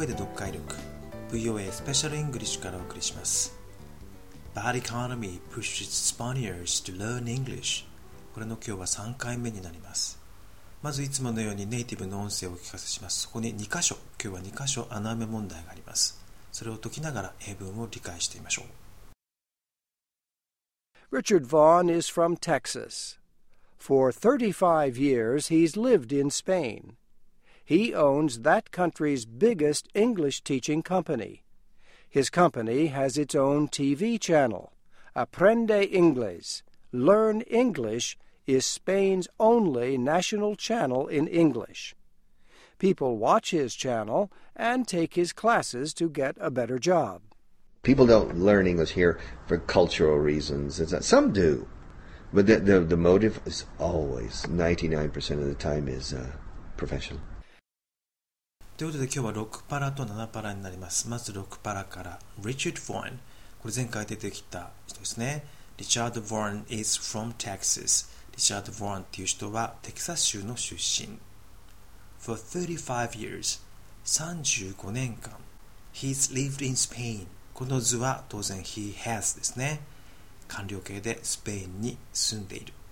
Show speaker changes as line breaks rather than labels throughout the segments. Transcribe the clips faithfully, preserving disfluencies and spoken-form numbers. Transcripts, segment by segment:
声で読解力 ブイオーエー スペシャルイングリッシュからお送りします。 Bad Economy pushes Spaniards to learn English。 これの今日はさんかいめになります。まずいつものようにネイティブの音声をお聞かせします。そこにに箇所、今日はに箇所穴埋め問題があります。それを解きながら英文を理解してみましょ
う。Richard Vaughn is from Texas. For thirty-five years, he's lived in Spain. He owns that country's biggest English teaching company. His company has its own T V channel. Aprende Inglés. Learn English is Spain's only national channel in English. People watch his channel and take his classes to get a better job.
People don't learn English here for cultural reasons. Some do. But the, the, the motive is always, ninety-nine percent of the time, is uh, professional.
ということで今日はろくパラとななパラになります。まずろくパラから Richard Vaughan、 これ前回出てきた人ですね。 Richard Vaughan is from Texas。 Richard Vaughan っていう人はテキサス州の出身。 For thirty-five years、 さんじゅうごねんかん He's lived in Spain。 この図は当然 He has ですね。完了形でスペインに住んでいる。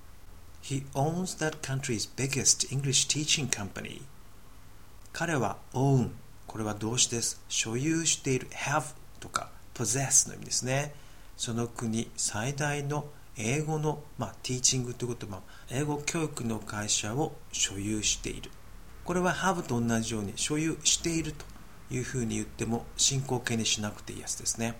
He owns that country's biggest English teaching company。彼は own、 これは動詞です。所有している have とか possess の意味ですね。その国最大の英語の、まあ、ティーチングということは英語教育の会社を所有している。これは have と同じように所有しているというふうに言っても進行形にしなくていいやつですね。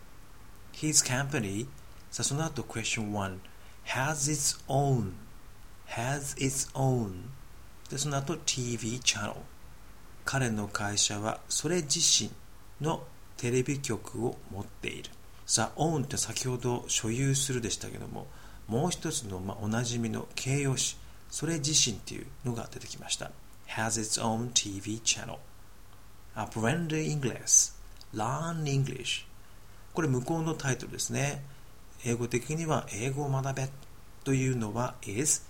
His company、 さあその後 question one has its own has its own でその後 ティーブイ channel。彼の会社はそれ自身のテレビ局を持っている。さあ、own って先ほど所有するでしたけども、もう一つの、まあ、おなじみの形容詞、それ自身っていうのが出てきました。has its own ティーブイ channel。 Aprende Inglés。 Learn English。 これ向こうのタイトルですね。英語的には英語を学べというのは is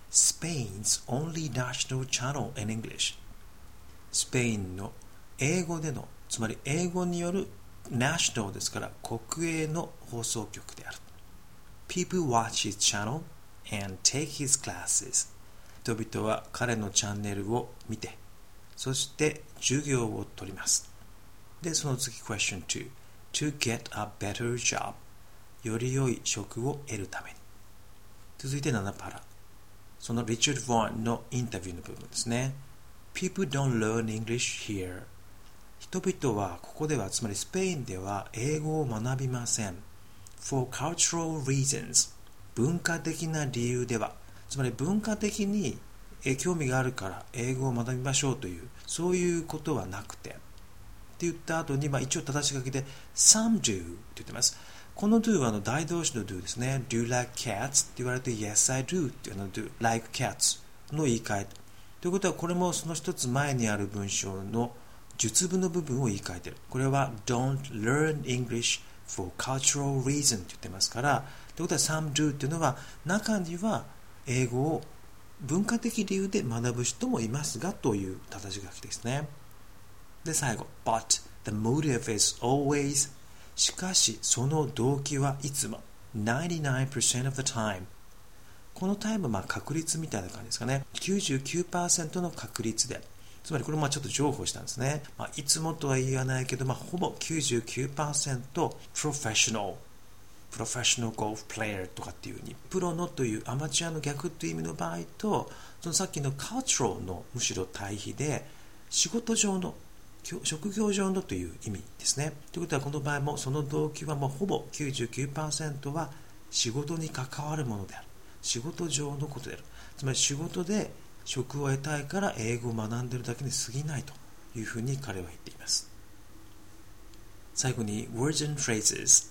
Spain's only national channel in English。スペインの英語での、つまり英語によるナショナルですから国営の放送局である。 People watch his channel and take his classes。 人々は彼のチャンネルを見て、そして授業を取ります。で、その次 question two to get a better job。 より良い職を得るために。続いてななパラ、そのリチャード・ヴォーンのインタビューの部分ですね。People don't learn English here。 人々はここでは、つまりスペインでは英語を学びません。 For cultural reasons。 文化的な理由では、つまり文化的に興味があるから英語を学びましょうという、そういうことはなくてって言った後に、まあ、一応正し書きで Some do って言ってます。この do はあの大動詞の do ですね。 Do you like cats って言われて Yes I do っていうの do like cats の言い換えということは、これもその一つ前にある文章の述文の部分を言い換えている。これは Don't learn English for cultural reason って言ってますから、ということは Some do っていうのは中には英語を文化的理由で学ぶ人もいますがという正し書きですね。で最後 But the motive is always。 しかしその動機はいつも ninety-nine percent of the time。このタイムはまあ確率みたいな感じですかね。きゅうじゅうきゅうパーセント の確率で、つまりこれもちょっと譲歩したんですね。まあ、いつもとは言わないけど、まあ、ほぼ きゅうじゅうきゅうパーセント プロフェッショナルプロフェッショナルゴルフプレイヤーとかっていう風に、プロのというアマチュアの逆という意味の場合と、そのさっきのカルチャルのむしろ対比で仕事上の職業上のという意味ですね。ということはこの場合もその動機はもうほぼ きゅうじゅうきゅうパーセント は仕事に関わるものである。仕事上のことである。つまり仕事で職を得たいから英語を学んでいるだけに過ぎないというふうに彼は言っています。最後に words and phrases。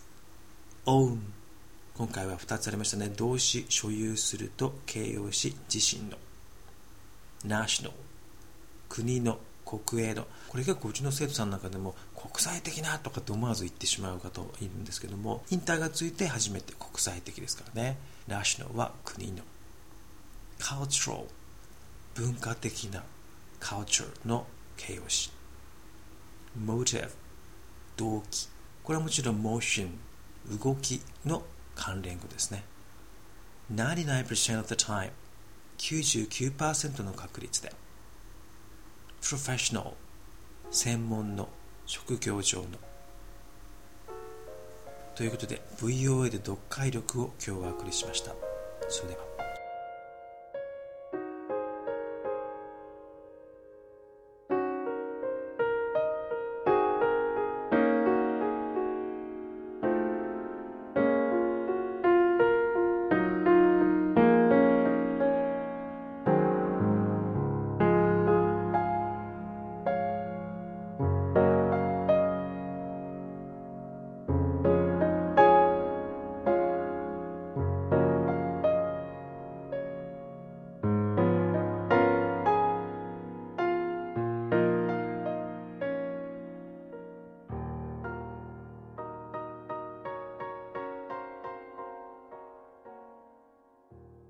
own、 今回はふたつありましたね。動詞所有すると形容詞自身の。 national、 国の国営の。これがうちの生徒さんの中でも国際的なとかって思わず言ってしまう方いるんですけども、インターがついて初めて国際的ですからね。national は国の。cultural、 文化的な culture の形容詞。 motive 動機、これはもちろん motion 動きの関連語ですね。ナインティナインパーセント of the time きゅうじゅうきゅうパーセント の確率で professional 専門の職業上のということで ブイオーエー で読解力を今日はお送りしました。それでは